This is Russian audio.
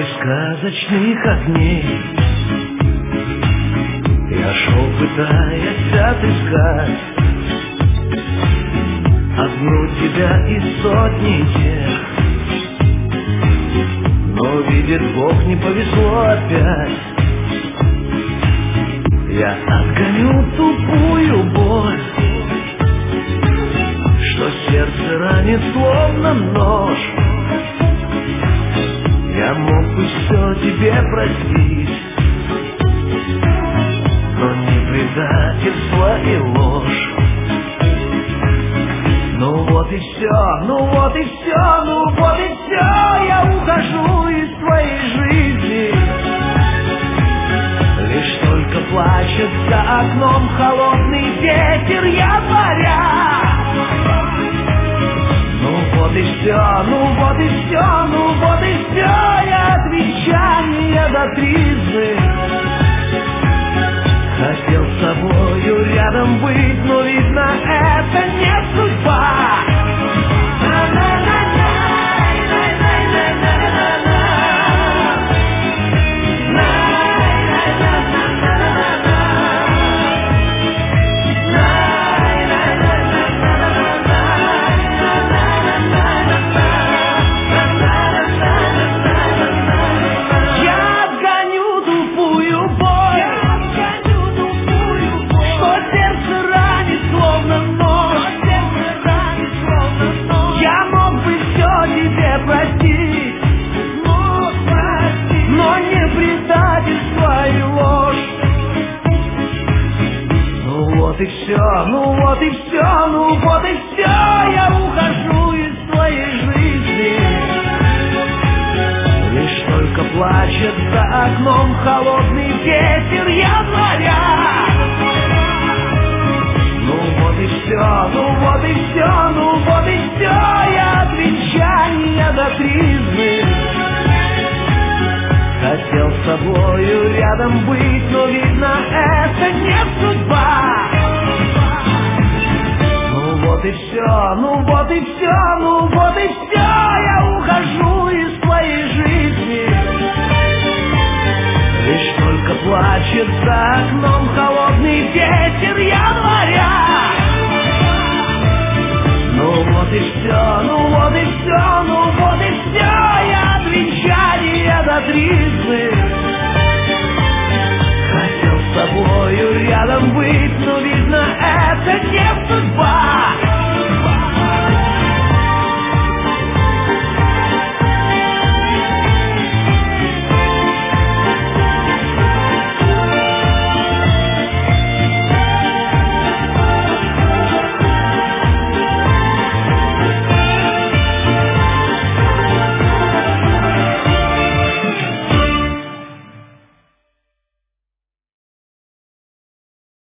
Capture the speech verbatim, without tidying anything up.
морей сказочных огней. Я шел, пытаясь отыскать одну тебя из сотни тех, но, видит Бог, не повезло опять. Я отгоню тупую боль, что сердце ранит словно нож. Я мог бы все тебе простить, но не предательство и ложь. Ну вот и все, ну вот и все, ну вот и все. Я ухожу из твоей жизни. Лишь только плачет за окном холодный ветер января. Ну вот и все, ну вот и все, ну вот и все. Я от венчания до тризны хотел с тобою рядом быть, но видно, это не судьба. И все, ну вот и все, ну вот и все. Я ухожу из твоей жизни. Лишь только плачет за окном холодный ветер января. Ну вот и все, ну вот и все, ну вот и все. Я от венчания до тризны хотел с тобою рядом быть, но видно, это не судьба. Вот и все, ну вот и все, ну вот и все. Я ухожу из твоей жизни. Лишь только плачет за окном холодный ветер января. Ну вот и все, ну вот и все, ну вот и все. Я от венчания до тризны хотел с тобою рядом быть, но видно, это не судьба.